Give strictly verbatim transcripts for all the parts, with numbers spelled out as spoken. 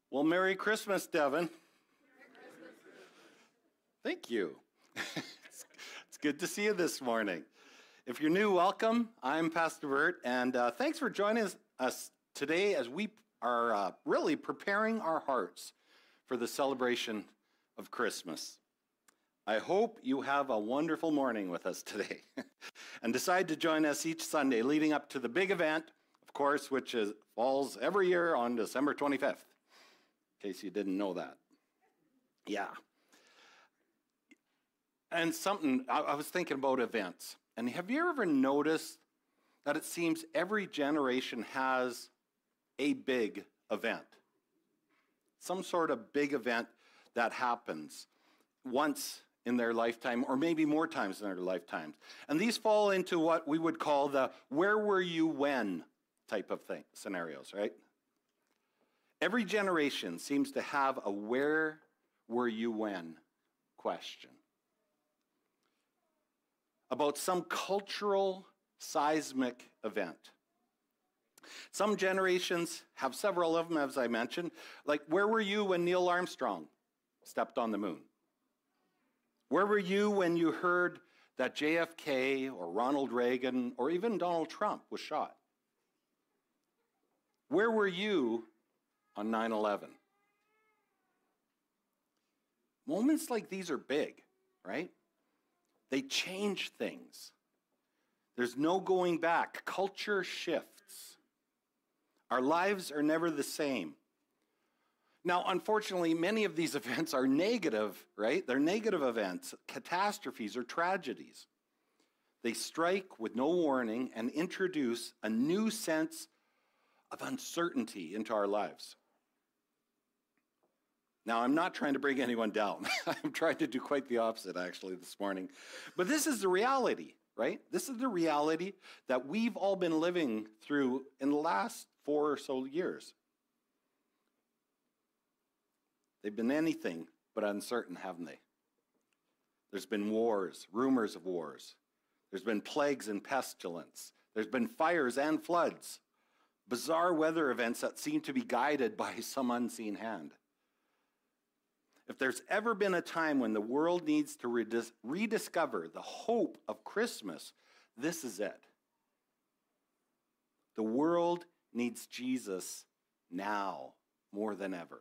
Well, Merry Christmas, Devin. Merry Christmas. Thank you. it's, it's good to see you this morning. If you're new, welcome. I'm Pastor Bert, and uh, thanks for joining us today as we are uh, really preparing our hearts for the celebration of Christmas. I hope you have a wonderful morning with us today and decide to join us each Sunday leading up to the big event, of course, which is, falls every year on December twenty-fifth. In case you didn't know that. Yeah. And something, I, I was thinking about events. And have you ever noticed that it seems every generation has a big event? Some sort of big event that happens once in their lifetime, or maybe more times in their lifetimes. And these fall into what we would call the where were you when type of thing, scenarios, right? Every generation seems to have a where were you when question about some cultural seismic event. Some generations have several of them, as I mentioned, like where were you when Neil Armstrong stepped on the moon? Where were you when you heard that J F K or Ronald Reagan or even Donald Trump was shot? Where were you on nine eleven? Moments like these are big, right? They change things. There's no going back. Culture shifts. Our lives are never the same. Now, unfortunately, many of these events are negative, right? They're negative events, catastrophes, or tragedies. They strike with no warning and introduce a new sense of uncertainty into our lives. Now, I'm not trying to bring anyone down. I'm trying to do quite the opposite, actually, this morning. But this is the reality, right? This is the reality that we've all been living through in the last four or so years. They've been anything but uncertain, haven't they? There's been wars, rumors of wars. There's been plagues and pestilence. There's been fires and floods. Bizarre weather events that seem to be guided by some unseen hand. If there's ever been a time when the world needs to redis- rediscover the hope of Christmas, this is it. The world needs Jesus now more than ever.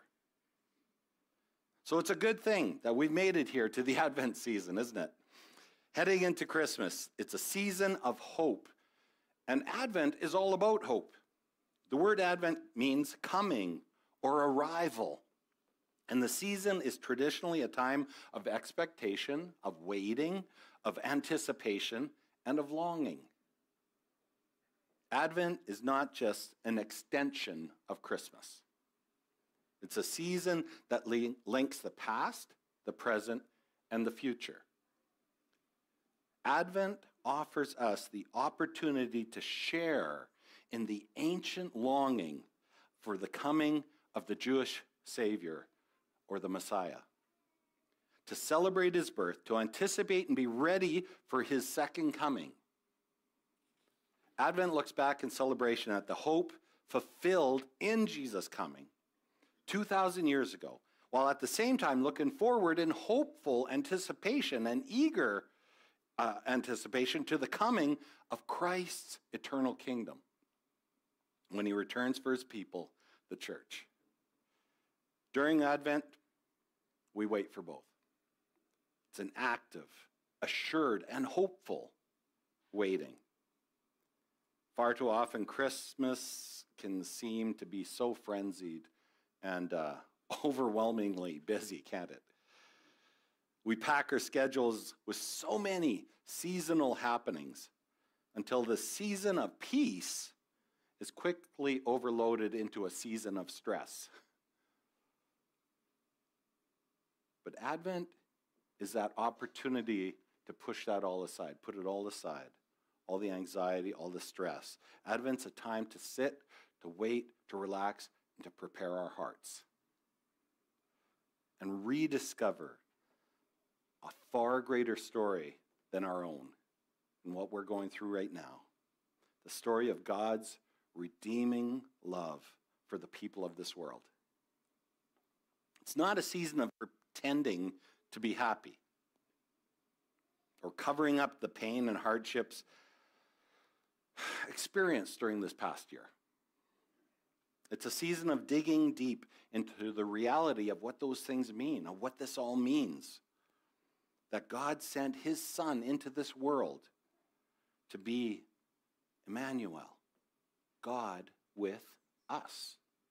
So it's a good thing that we've made it here to the Advent season, isn't it? Heading into Christmas, it's a season of hope. And Advent is all about hope. The word Advent means coming or arrival. And the season is traditionally a time of expectation, of waiting, of anticipation, and of longing. Advent is not just an extension of Christmas. It's a season that li- links the past, the present, and the future. Advent offers us the opportunity to share in the ancient longing for the coming of the Jewish Savior, or the Messiah, to celebrate his birth, to anticipate and be ready for his second coming. Advent looks back in celebration at the hope fulfilled in Jesus' coming two thousand years ago, while at the same time looking forward in hopeful anticipation and eager uh, anticipation to the coming of Christ's eternal kingdom when he returns for his people, the church. During Advent, we wait for both. It's an active, assured, and hopeful waiting. Far too often, Christmas can seem to be so frenzied and uh, overwhelmingly busy, can't it? We pack our schedules with so many seasonal happenings until the season of peace is quickly overloaded into a season of stress. But Advent is that opportunity to push that all aside, put it all aside, all the anxiety, all the stress. Advent's a time to sit, to wait, to relax, and to prepare our hearts and rediscover a far greater story than our own and what we're going through right now. The story of God's redeeming love for the people of this world. It's not a season of pretending to be happy or covering up the pain and hardships experienced during this past year. It's a season of digging deep into the reality of what those things mean, of what this all means. That God sent his Son into this world to be Emmanuel, God with us.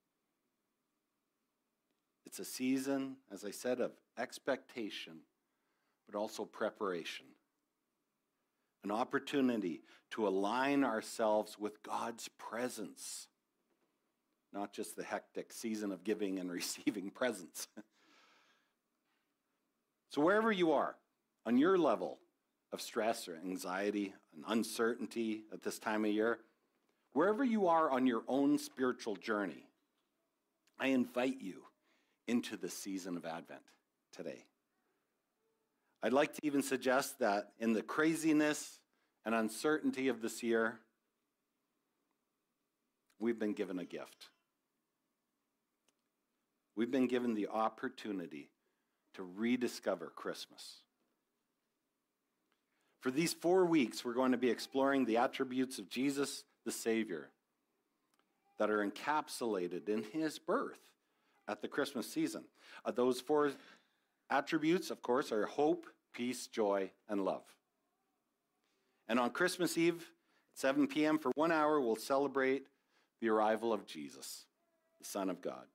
It's a season, as I said, of expectation, but also preparation. An opportunity to align ourselves with God's presence, not just the hectic season of giving and receiving presents. So wherever you are, on your level of stress or anxiety and uncertainty at this time of year, wherever you are on your own spiritual journey, I invite you into the season of Advent today. I'd like to even suggest that in the craziness and uncertainty of this year, we've been given a gift. We've been given the opportunity to rediscover Christmas. For these four weeks, we're going to be exploring the attributes of Jesus, the Savior, that are encapsulated in his birth at the Christmas season. Uh, those four attributes, of course, are hope, peace, joy, and love. And on Christmas Eve, at seven p.m., for one hour, we'll celebrate the arrival of Jesus, the Son of God.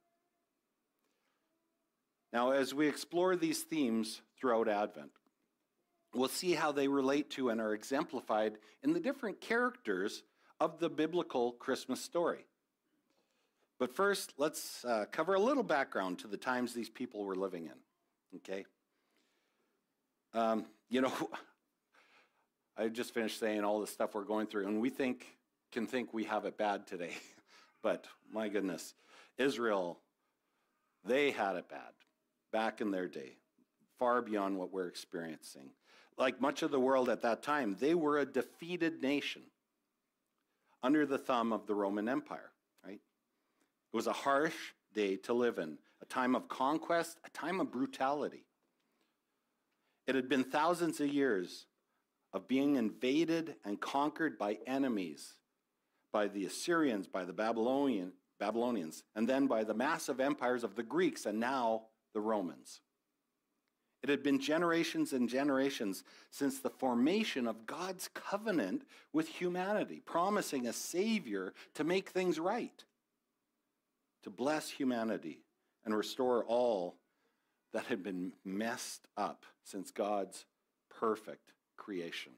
Now, as we explore these themes throughout Advent, we'll see how they relate to and are exemplified in the different characters of the biblical Christmas story. But first, let's uh, cover a little background to the times these people were living in, okay? Um, you know, I just finished saying all the stuff we're going through, and we think can think we have it bad today. But my goodness, Israel, they had it bad back in their day, far beyond what we're experiencing. Like much of the world at that time, they were a defeated nation under the thumb of the Roman Empire, right? It was a harsh day to live in, a time of conquest, a time of brutality. It had been thousands of years of being invaded and conquered by enemies, by the Assyrians, by the Babylonian, Babylonians, and then by the massive empires of the Greeks and now the Romans. It had been generations and generations since the formation of God's covenant with humanity, promising a Savior to make things right, to bless humanity and restore all that had been messed up since God's perfect creation.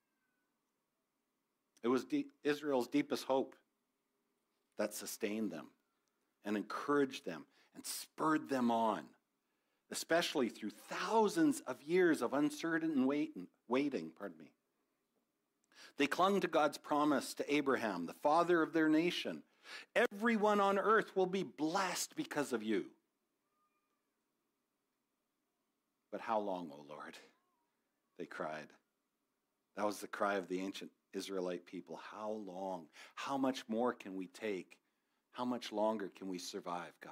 It was de- Israel's deepest hope that sustained them and encouraged them and spurred them on, especially through thousands of years of uncertain waiting, waiting, pardon me. They clung to God's promise to Abraham, the father of their nation. Everyone on earth will be blessed because of you. But how long, O Lord? They cried. That was the cry of the ancient Israelite people. How long? How much more can we take? How much longer can we survive, God?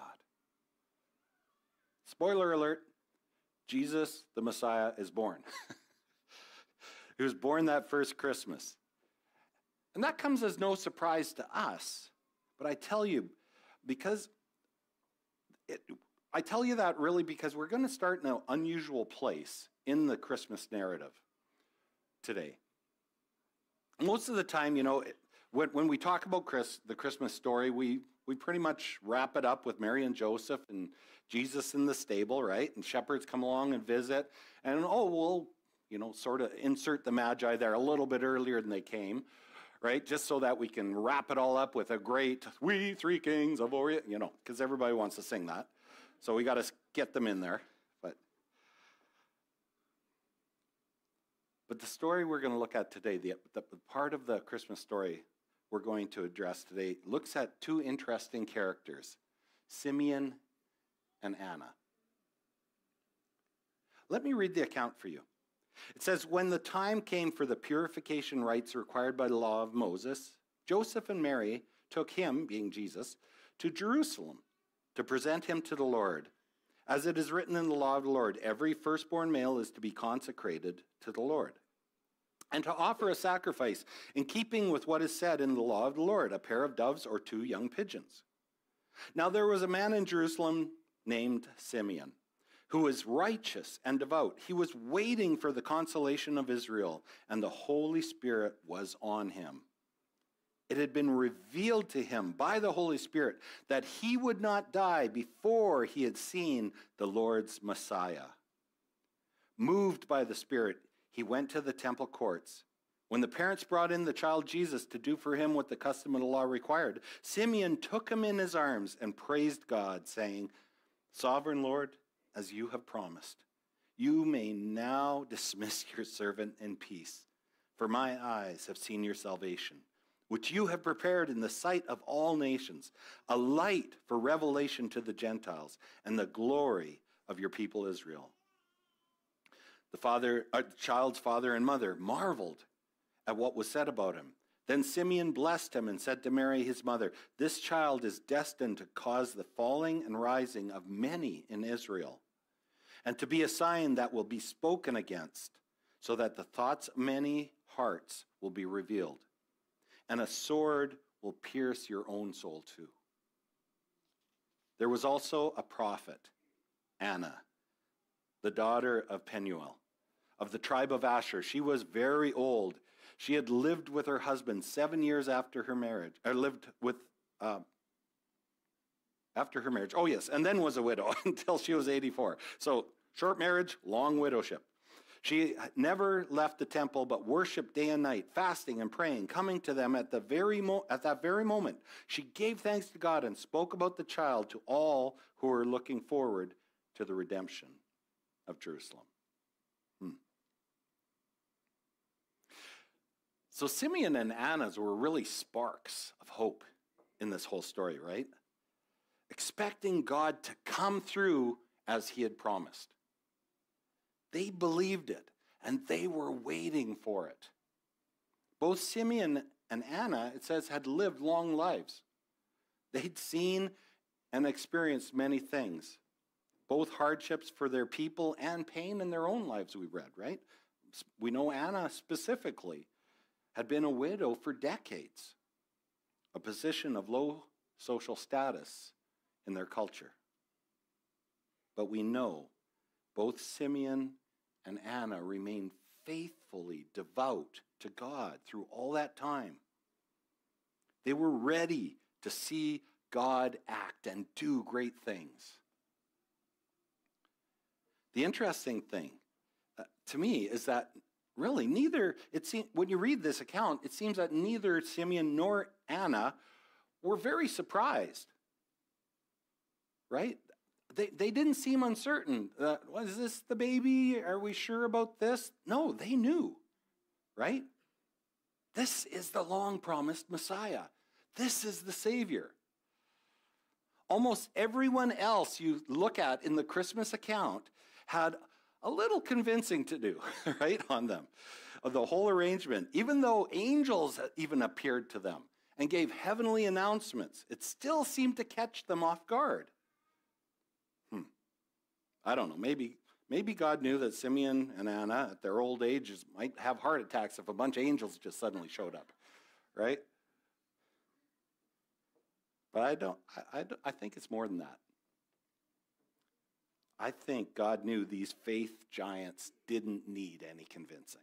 Spoiler alert, Jesus, the Messiah, is born. He was born that first Christmas. And that comes as no surprise to us. But I tell you, because it, I tell you that really because we're going to start in an unusual place in the Christmas narrative today. Most of the time, you know, it, when, when we talk about Chris, the Christmas story, we, we pretty much wrap it up with Mary and Joseph and Jesus in the stable, right? And shepherds come along and visit. And, oh, we'll, you know, sort of insert the Magi there a little bit earlier than they came, right? Just so that we can wrap it all up with a great, we three kings of Orient, you know, because everybody wants to sing that. So we got to get them in there. But, but the story we're going to look at today, the, the part of the Christmas story we're going to address today, looks at two interesting characters, Simeon and Anna. Let me read the account for you. It says, when the time came for the purification rites required by the law of Moses, Joseph and Mary took him, being Jesus, to Jerusalem to present him to the Lord. As it is written in the law of the Lord, every firstborn male is to be consecrated to the Lord, and to offer a sacrifice in keeping with what is said in the law of the Lord, a pair of doves or two young pigeons. Now there was a man in Jerusalem named Simeon, who was righteous and devout. He was waiting for the consolation of Israel, and the Holy Spirit was on him. It had been revealed to him by the Holy Spirit that he would not die before he had seen the Lord's Messiah. Moved by the Spirit, he went to the temple courts. When the parents brought in the child Jesus to do for him what the custom of the law required, Simeon took him in his arms and praised God, saying, "Sovereign Lord, as you have promised, you may now dismiss your servant in peace, for my eyes have seen your salvation, which you have prepared in the sight of all nations, a light for revelation to the Gentiles and the glory of your people Israel." The father, uh, child's father and mother marveled at what was said about him. Then Simeon blessed him and said to Mary, his mother, "This child is destined to cause the falling and rising of many in Israel, and to be a sign that will be spoken against, so that the thoughts of many hearts will be revealed. And a sword will pierce your own soul too." There was also a prophet, Anna, the daughter of Penuel, of the tribe of Asher. She was very old. She had lived with her husband seven years after her marriage, or lived with, uh, after her marriage. Oh yes, and then was a widow until she was eighty-four. So short marriage, long widowship. She never left the temple, but worshiped day and night, fasting and praying, coming to them at the very mo- at that very moment. She gave thanks to God and spoke about the child to all who were looking forward to the redemption of Jerusalem. Hmm. So Simeon and Anna's were really sparks of hope in this whole story, right? Expecting God to come through as he had promised. They believed it, and they were waiting for it. Both Simeon and Anna, it says, had lived long lives. They'd seen and experienced many things, both hardships for their people and pain in their own lives, we read, right? We know Anna specifically had been a widow for decades, a position of low social status in their culture. But we know both Simeon and Anna remained faithfully devout to God through all that time. They were ready to see God act and do great things. The interesting thing uh, to me is that really neither, it seems, when you read this account, it seems that neither Simeon nor Anna were very surprised, right? They, they didn't seem uncertain. Uh, was this the baby? Are we sure about this? No, they knew, right? This is the long-promised Messiah. This is the Savior. Almost everyone else you look at in the Christmas account had a little convincing to do, right, on them, of the whole arrangement. Even though angels even appeared to them and gave heavenly announcements, it still seemed to catch them off guard. Hmm. I don't know, maybe, maybe God knew that Simeon and Anna at their old ages might have heart attacks if a bunch of angels just suddenly showed up, right? But I don't, I, I, I think it's more than that. I think God knew these faith giants didn't need any convincing.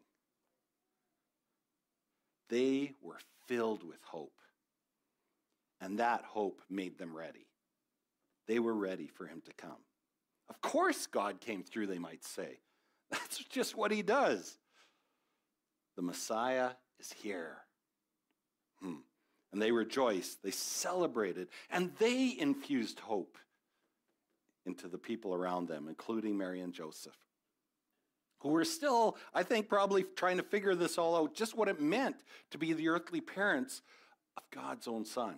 They were filled with hope, and that hope made them ready. They were ready for him to come. Of course God came through, they might say. That's just what he does. The Messiah is here. Hmm. And they rejoiced, they celebrated, and they infused hope into the people around them, including Mary and Joseph, who were still, I think, probably trying to figure this all out, just what it meant to be the earthly parents of God's own son.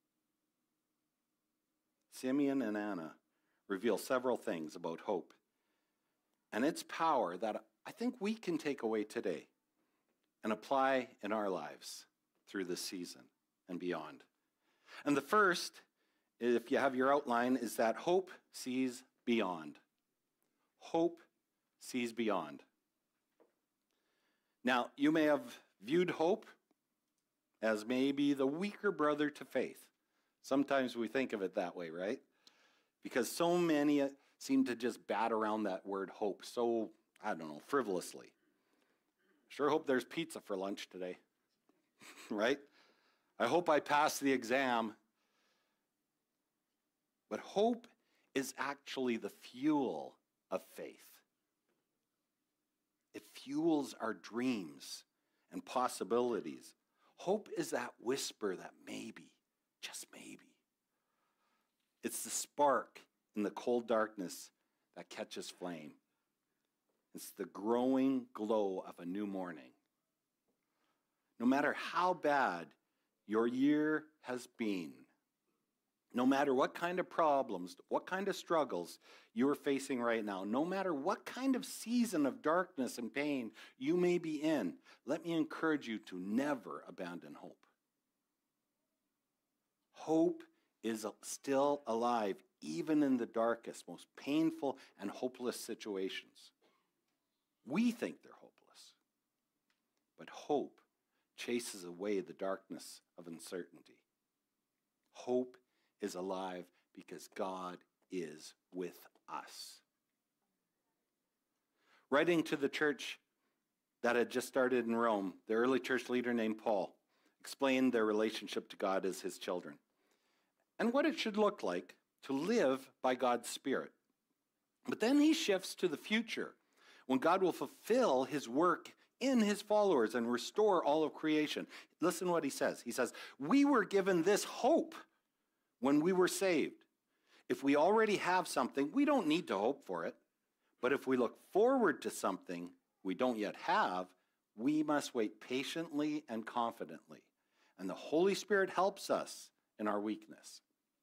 Simeon and Anna reveal several things about hope and its power that I think we can take away today and apply in our lives through this season and beyond. And the first, if you have your outline, is that hope sees beyond. Hope sees beyond. Now, you may have viewed hope as maybe the weaker brother to faith. Sometimes we think of it that way, right? Because so many seem to just bat around that word hope so, I don't know, frivolously. Sure hope there's pizza for lunch today, right? I hope I pass the exam. But hope is actually the fuel of faith. It fuels our dreams and possibilities. Hope is that whisper that maybe, just maybe. It's the spark in the cold darkness that catches flame. It's the growing glow of a new morning. No matter how bad your year has been, no matter what kind of problems, what kind of struggles you're facing right now, no matter what kind of season of darkness and pain you may be in, let me encourage you to never abandon hope. Hope is still alive, even in the darkest, most painful and hopeless situations. We think they're hopeless, but hope chases away the darkness of uncertainty. Hope is alive because God is with us. Writing to the church that had just started in Rome, the early church leader named Paul explained their relationship to God as his children and what it should look like to live by God's Spirit. But then he shifts to the future, when God will fulfill his work in his followers and restore all of creation. Listen what he says. He says, "We were given this hope when we were saved. If we already have something, we don't need to hope for it. But if we look forward to something we don't yet have, we must wait patiently and confidently. And the Holy Spirit helps us in our weakness."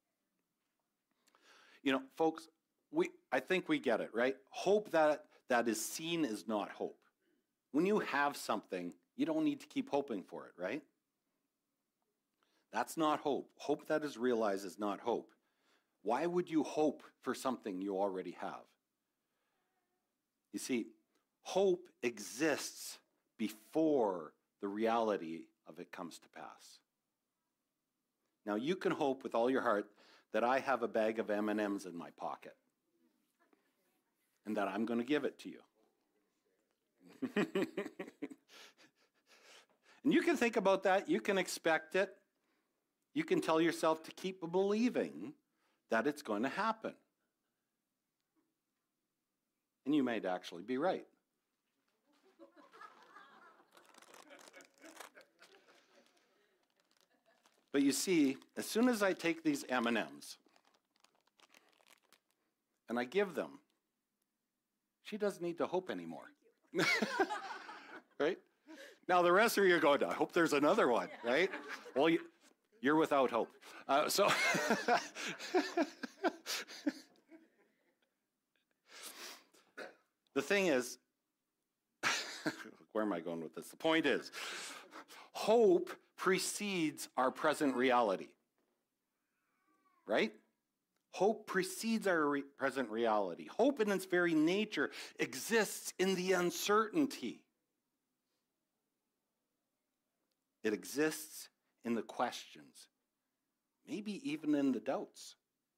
You know, folks, we I think we get it, right? Hope that, that is seen is not hope. When you have something, you don't need to keep hoping for it, right? That's not hope. Hope that is realized is not hope. Why would you hope for something you already have? You see, hope exists before the reality of it comes to pass. Now, you can hope with all your heart that I have a bag of M and M's in my pocket and that I'm going to give it to you. And you can think about that. You can expect it. You can tell yourself to keep believing that it's going to happen. And you might actually be right. But you see, as soon as I take these M and M's and I give them, she doesn't need to hope anymore. Right? Now the rest of you are going, I hope there's another one, right? Well, you, you're without hope. Uh, so, the thing is, where am I going with this? The point is, hope precedes our present reality, right? Hope precedes our re- present reality. Hope in its very nature exists in the uncertainty. It exists in the questions, maybe even in the doubts.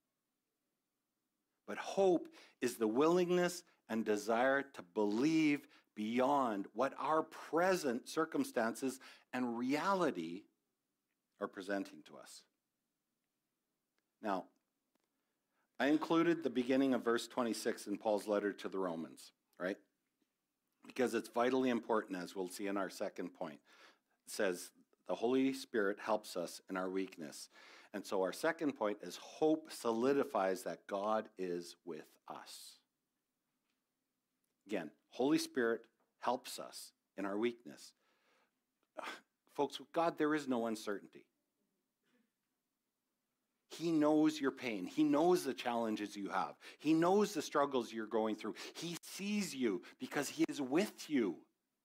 But hope is the willingness and desire to believe beyond what our present circumstances and reality are presenting to us. Now, I included the beginning of verse twenty-six in Paul's letter to the Romans, right? Because it's vitally important, as we'll see in our second point. It says, the Holy Spirit helps us in our weakness. And so our second point is hope solidifies that God is with us. Again, Holy Spirit helps us in our weakness. Folks, with God, there is no uncertainty. He knows your pain. He knows the challenges you have. He knows the struggles you're going through. He sees you because he is with you.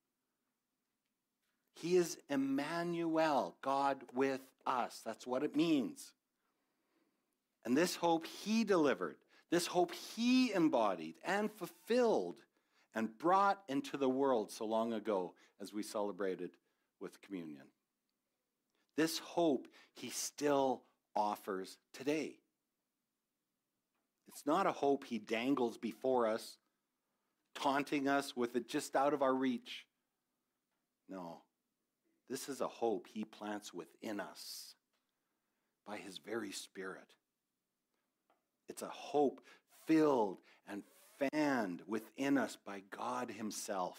He is Emmanuel, God with us. That's what it means. And this hope he delivered This hope he embodied and fulfilled and brought into the world so long ago as we celebrated with communion. This hope he still offers today. It's not a hope he dangles before us, taunting us with it just out of our reach. No, this is a hope he plants within us by his very Spirit. It's a hope filled and fanned within us by God himself.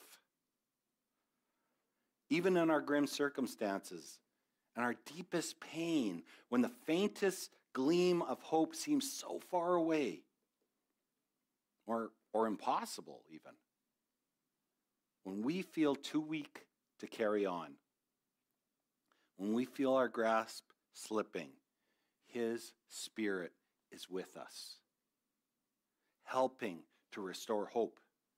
Even in our grim circumstances and our deepest pain, when the faintest gleam of hope seems so far away or, or impossible even, when we feel too weak to carry on, when we feel our grasp slipping, his Spirit is with us, helping to restore hope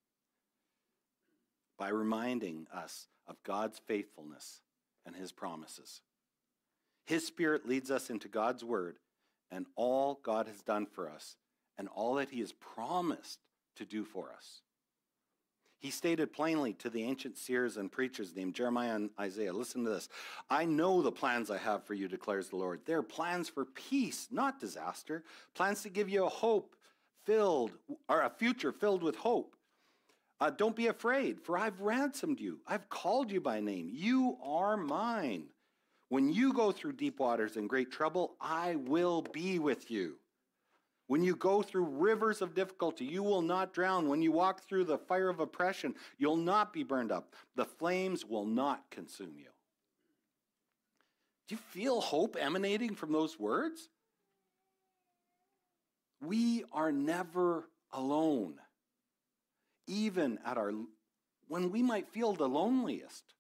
by reminding us of God's faithfulness and his promises. His Spirit leads us into God's word and all God has done for us and all that he has promised to do for us. He stated plainly to the ancient seers and preachers named Jeremiah and Isaiah, listen to this, I know the plans I have for you, declares the Lord. They're plans for peace, not disaster. Plans to give you a hope filled, or a future filled with hope. Uh, don't be afraid, for I've ransomed you. I've called you by name. You are mine. When you go through deep waters and great trouble, I will be with you. When you go through rivers of difficulty, you will not drown. When you walk through the fire of oppression, you'll not be burned up. The flames will not consume you. Do you feel hope emanating from those words? We are never alone, even at our when we might feel the loneliest.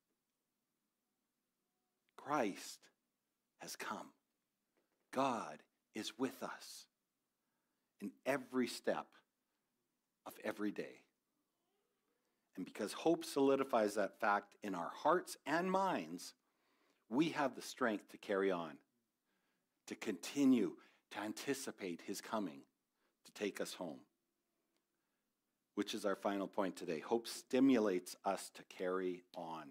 Christ has come. God is with us in every step of every day. And because hope solidifies that fact in our hearts and minds, we have the strength to carry on, to continue to anticipate his coming, to take us home. Which is our final point today. Hope stimulates us to carry on.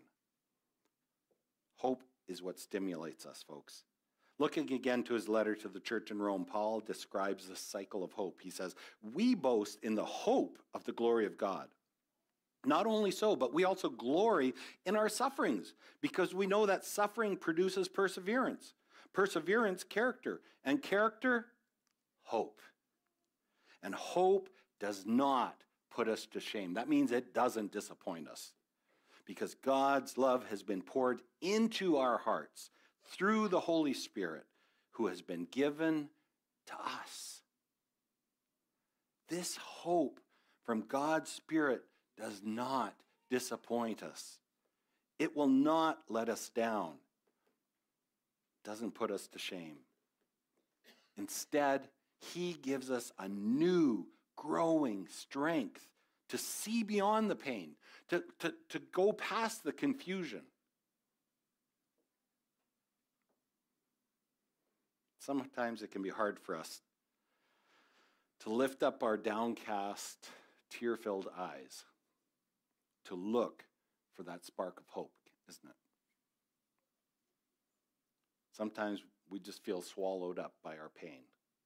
Hope is what stimulates us, folks. Looking again to his letter to the church in Rome, Paul describes the cycle of hope. He says, we boast in the hope of the glory of God. Not only so, but we also glory in our sufferings because we know that suffering produces perseverance. Perseverance, character. And character, hope. And hope does not put us to shame. That means it doesn't disappoint us because God's love has been poured into our hearts through the Holy Spirit who has been given to us. This hope from God's Spirit does not disappoint us. It will not let us down. It doesn't put us to shame. Instead, he gives us a new, growing strength to see beyond the pain, to, to, to go past the confusion. Sometimes it can be hard for us to lift up our downcast, tear-filled eyes, to look for that spark of hope, isn't it? Sometimes we just feel swallowed up by our pain.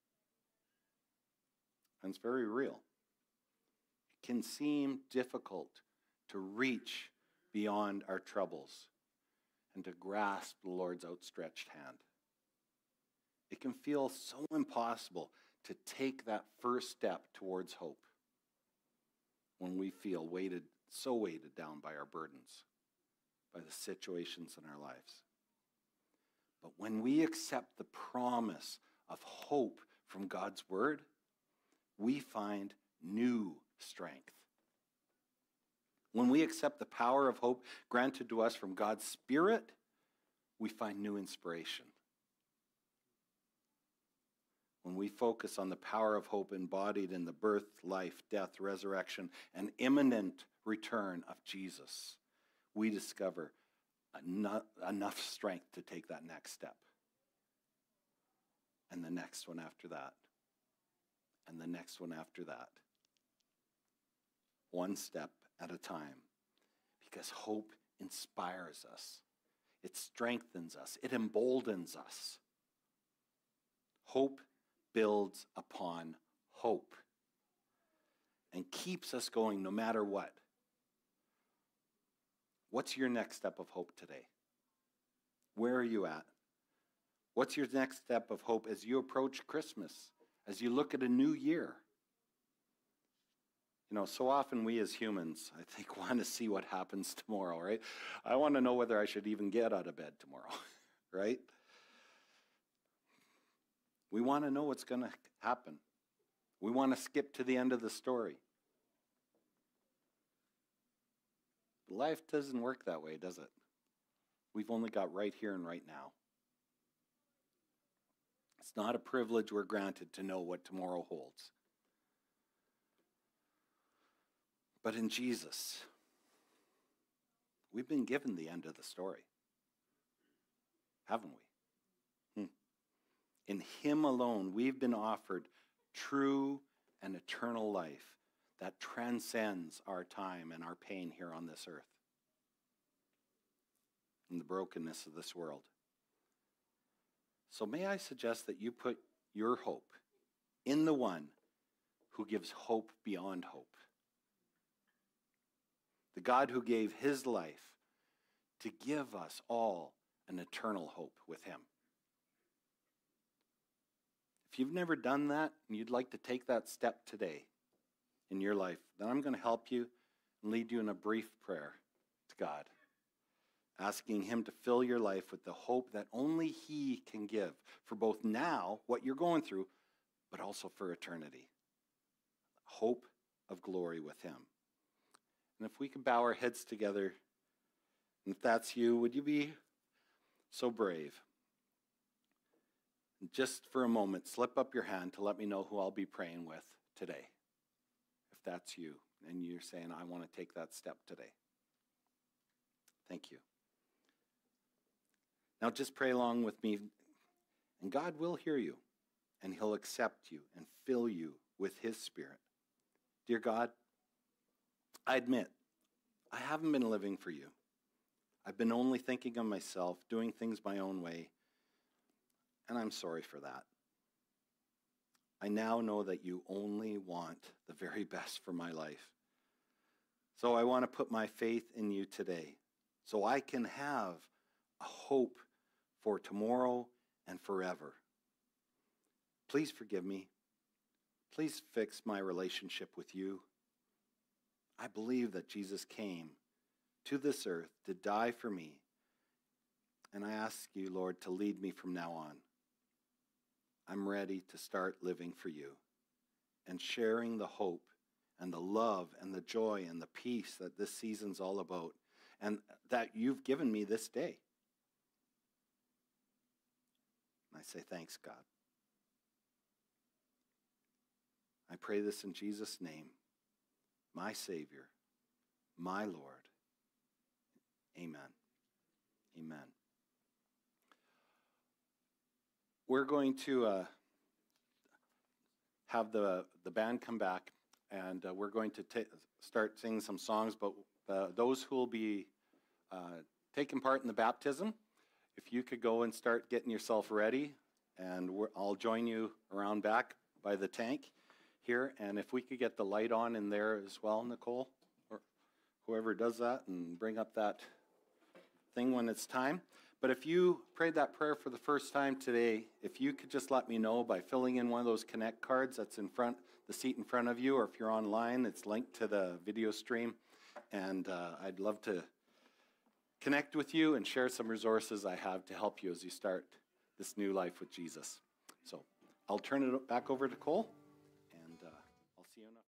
And it's very real. It can seem difficult to reach beyond our troubles and to grasp the Lord's outstretched hand. It can feel so impossible to take that first step towards hope when we feel weighted, so weighted down by our burdens, by the situations in our lives. But when we accept the promise of hope from God's word, we find new strength. When we accept the power of hope granted to us from God's Spirit, we find new inspiration. When we focus on the power of hope embodied in the birth, life, death, resurrection, and imminent return of Jesus, we discover enough, enough strength to take that next step. And the next one after that. and the next one after that. One step at a time. Because hope inspires us. It strengthens us. It emboldens us. Hope builds upon hope and keeps us going no matter what. What's your next step of hope today? Where are you at? What's your next step of hope as you approach Christmas, as you look at a new year? You know, so often we as humans, I think, want to see what happens tomorrow, right? I want to know whether I should even get out of bed tomorrow, right? We want to know what's going to happen. We want to skip to the end of the story. Life doesn't work that way, does it? We've only got right here and right now. It's not a privilege we're granted to know what tomorrow holds. But in Jesus, we've been given the end of the story, haven't we? Hmm. In him alone, we've been offered true and eternal life that transcends our time and our pain here on this earth and the brokenness of this world. So may I suggest that you put your hope in the one who gives hope beyond hope. The God who gave his life to give us all an eternal hope with him. If you've never done that and you'd like to take that step today in your life, then I'm going to help you and lead you in a brief prayer to God, asking him to fill your life with the hope that only he can give for both now, what you're going through, but also for eternity. Hope of glory with him. And if we could bow our heads together, and if that's you, would you be so brave? Just for a moment, slip up your hand to let me know who I'll be praying with today. If that's you, and you're saying, I want to take that step today. Thank you. Now just pray along with me, and God will hear you, and he'll accept you and fill you with his Spirit. Dear God, I admit, I haven't been living for you. I've been only thinking of myself, doing things my own way, and I'm sorry for that. I now know that you only want the very best for my life. So I want to put my faith in you today, so I can have a hope for tomorrow and forever. Please forgive me. Please fix my relationship with you. I believe that Jesus came to this earth to die for me. And I ask you, Lord, to lead me from now on. I'm ready to start living for you and sharing the hope and the love and the joy and the peace that this season's all about and that you've given me this day. And I say thanks, God. I pray this in Jesus' name. My Savior, my Lord. Amen. Amen. We're going to uh, have the, the band come back, and uh, we're going to ta- start singing some songs, but uh, those who will be uh, taking part in the baptism, if you could go and start getting yourself ready, and we're, I'll join you around back by the tank here, and if we could get the light on in there as well, Nicole, or whoever does that, and bring up that thing when it's time. But if you prayed that prayer for the first time today, if you could just let me know by filling in one of those Connect cards that's in front, the seat in front of you, or if you're online, it's linked to the video stream, and uh, I'd love to connect with you and share some resources I have to help you as you start this new life with Jesus. So I'll turn it back over to Cole.